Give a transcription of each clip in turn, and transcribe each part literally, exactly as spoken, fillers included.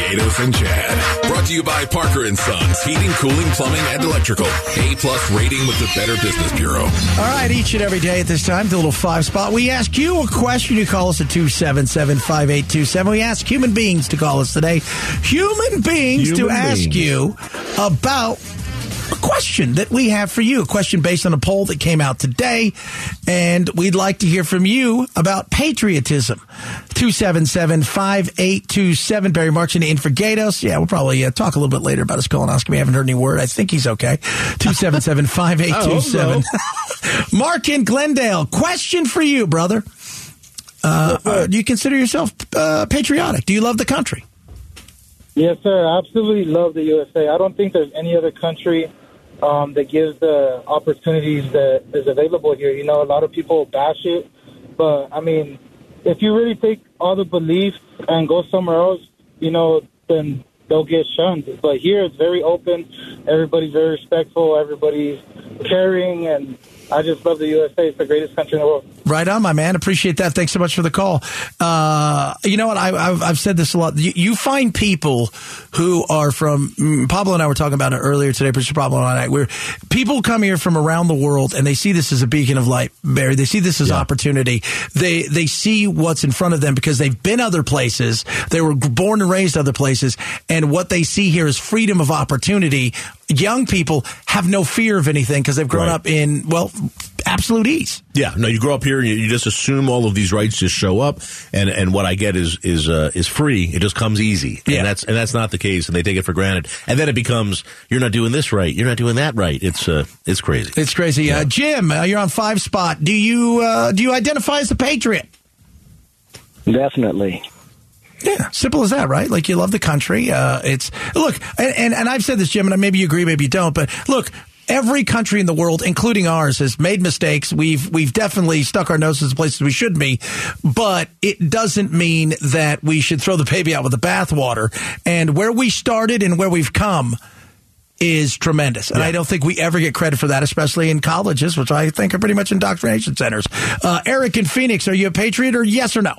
Gatos and Chad. Brought to you by Parker and Sons, heating, cooling, plumbing, and electrical. A-plus rating with the Better Business Bureau. All right, each and every day at this time, the little five spot, we ask you a question. You call us at two seven seven, five eight two seven. We ask human beings to call us today. Human beings human to beings. ask you about a question that we have for you, a question based on a poll that came out today, and we'd like to hear from you about patriotism. two seven seven, five eight two seven. Barry Marchand in for Gatos. Yeah, we'll probably uh, talk a little bit later about his colonoscopy. I haven't heard any word. I think he's okay. two seven seven, five eight two seven. Mark in Glendale, question for you, brother. Uh, uh, do you consider yourself uh, patriotic? Do you love the country? Yes, sir. I absolutely love the U S A. I don't think there's any other country um, that gives the opportunities that is available here. You know, a lot of people bash it, but, I mean, if you really take all the beliefs and go somewhere else, you know, then they'll get shunned. But here it's very open. Everybody's very respectful. Everybody's caring, and I just love the U S A. It's the greatest country in the world. Right on, my man. Appreciate that. Thanks so much for the call. Uh, you know what? I, I've, I've said this a lot. You, you find people who are from, Pablo and I were talking about it earlier today, Producer Pablo and I, where people come here from around the world and they see this as a beacon of light, Barry. They see this as yeah. opportunity. They, they see what's in front of them because they've been other places. They were born and raised other places. And what they see here is freedom of opportunity. Young people have no fear of anything because they've grown right. up in, well, absolute ease. Yeah, no, you grow up here and you, you just assume all of these rights just show up, and, and what I get is is uh, is free. It just comes easy, yeah. and that's and that's not the case, and they take it for granted. And then it becomes you're not doing this right, you're not doing that right. It's uh, it's crazy. It's crazy. Yeah. Uh, Jim, uh, you're on Five Spot. Do you uh, do you identify as a patriot? Definitely. Yeah, simple as that, right? Like, you love the country. Uh, it's look, and, and and I've said this, Jim, and maybe you agree, maybe you don't, but look, every country in the world, including ours, has made mistakes. We've we've definitely stuck our noses in places we shouldn't be, but it doesn't mean that we should throw the baby out with the bathwater. And where we started and where we've come is tremendous. And yeah. I don't think we ever get credit for that, especially in colleges, which I think are pretty much indoctrination centers. Uh, Eric in Phoenix, are you a patriot, or yes or no?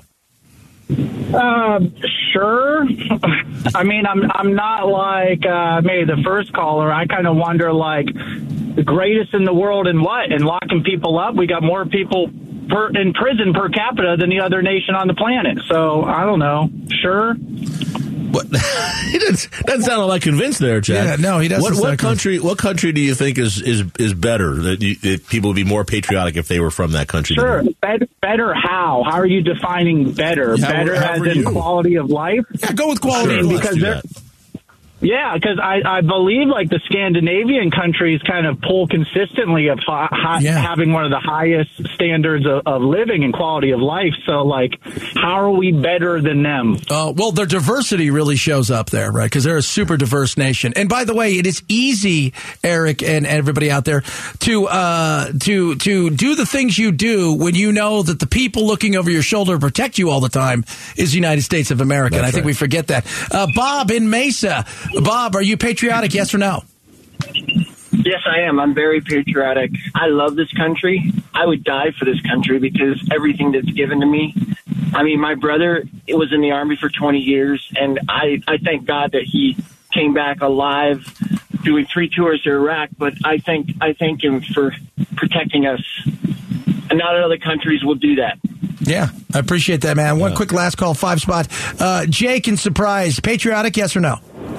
Uh, sure. I mean, I'm I'm not like uh, maybe the first caller. I kind of wonder, like, the greatest in the world in what? In locking people up? We got more people per in prison per capita than the other nation on the planet. So, I don't know. Sure. What? He doesn't, doesn't sound like convinced there, Chad. Yeah, no, he doesn't. What, what country? What country do you think is is, is better? That, you, that people would be more patriotic if they were from that country? Sure. Better, better how? How are you defining better? Yeah, better as in you? Quality of life? Yeah, go with quality sure, of life. Because they're. Yeah, because I, I believe like the Scandinavian countries kind of pull consistently of hi, hi, yeah. having one of the highest standards of, of living and quality of life. So, like, how are we better than them? Uh, well, their diversity really shows up there, right? Because they're a super diverse nation. And by the way, it is easy, Eric and everybody out there, to uh, to to do the things you do when you know that the people looking over your shoulder to protect you all the time is the United States of America. That's and I think right. we forget that. Uh, Bob in Mesa. Bob, are you patriotic, yes or no? Yes, I am. I'm very patriotic. I love this country. I would die for this country because everything that's given to me. I mean, my brother was in the Army for twenty years, and I, I thank God that he came back alive doing three tours to Iraq, but I thank, I thank him for protecting us. And not other countries will do that. Yeah, I appreciate that, man. One yeah. quick last call, Five Spot. Uh, Jake in Surprise, patriotic, yes or no?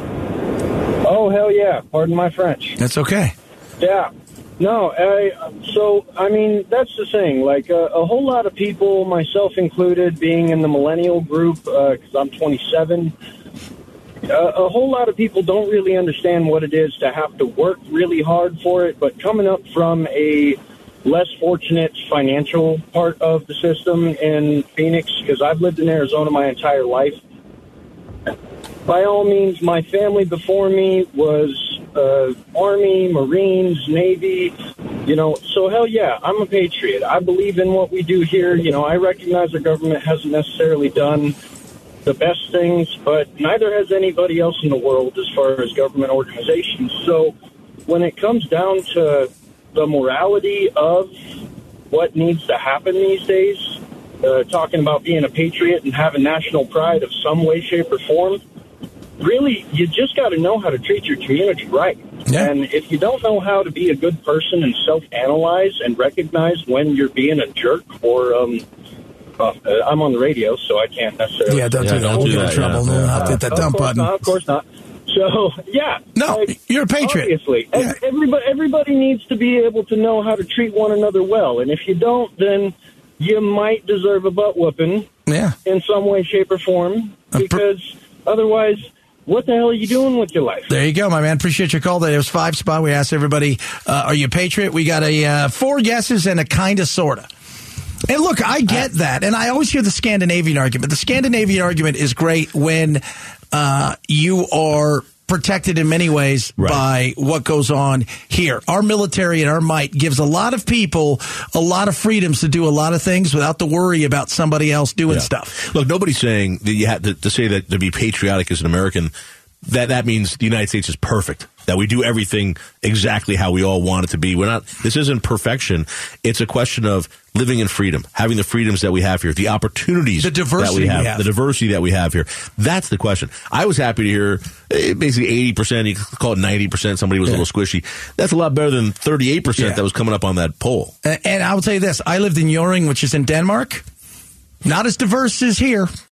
Oh, hell yeah. Pardon my French. That's okay. Yeah. No, I, so, I mean, that's the thing. Like, uh, a whole lot of people, myself included, being in the millennial group, because uh, I'm twenty-seven, uh, a whole lot of people don't really understand what it is to have to work really hard for it. But coming up from a less fortunate financial part of the system in Phoenix, because I've lived in Arizona my entire life, by all means, my family before me was uh, Army, Marines, Navy, you know, so hell yeah, I'm a patriot. I believe in what we do here. You know, I recognize the government hasn't necessarily done the best things, but neither has anybody else in the world as far as government organizations. So when it comes down to the morality of what needs to happen these days, uh, talking about being a patriot and having national pride of some way, shape, or form, really, you just got to know how to treat your community right. Yeah. And if you don't know how to be a good person and self-analyze and recognize when you're being a jerk or, um, uh, I'm on the radio, so I can't necessarily. Yeah, don't Yeah, do that. don't We'll do get in that, trouble. yeah. We'll have to hit that Of dump course button. not, of course not. So, yeah. No, like, you're a patriot. Obviously. Yeah. Everybody, everybody needs to be able to know how to treat one another well. And if you don't, then you might deserve a butt whooping Yeah. in some way, shape, or form. Because otherwise, what the hell are you doing with your life? There you go, my man. Appreciate your call. There was five spot. We asked everybody, uh, are you a patriot? We got a uh, four yeses and a kind of, sort of. And look, I get that. And I always hear the Scandinavian argument. The Scandinavian argument is great when uh, you are protected in many ways right. by what goes on here. Our military and our might gives a lot of people a lot of freedoms to do a lot of things without the worry about somebody else doing Yeah. stuff. Look, nobody's saying that you have to, to say that to be patriotic as an American, that that means the United States is perfect, that we do everything exactly how we all want it to be. We're not, this isn't perfection. It's a question of living in freedom, having the freedoms that we have here, the opportunities The diversity that we have, we have. the diversity that we have here. That's the question. I was happy to hear eh, basically eighty percent, you could call it ninety percent, somebody was Yeah. a little squishy. That's a lot better than thirty-eight percent Yeah. that was coming up on that poll. And I will tell you this, I lived in Joring, which is in Denmark. Not as diverse as here.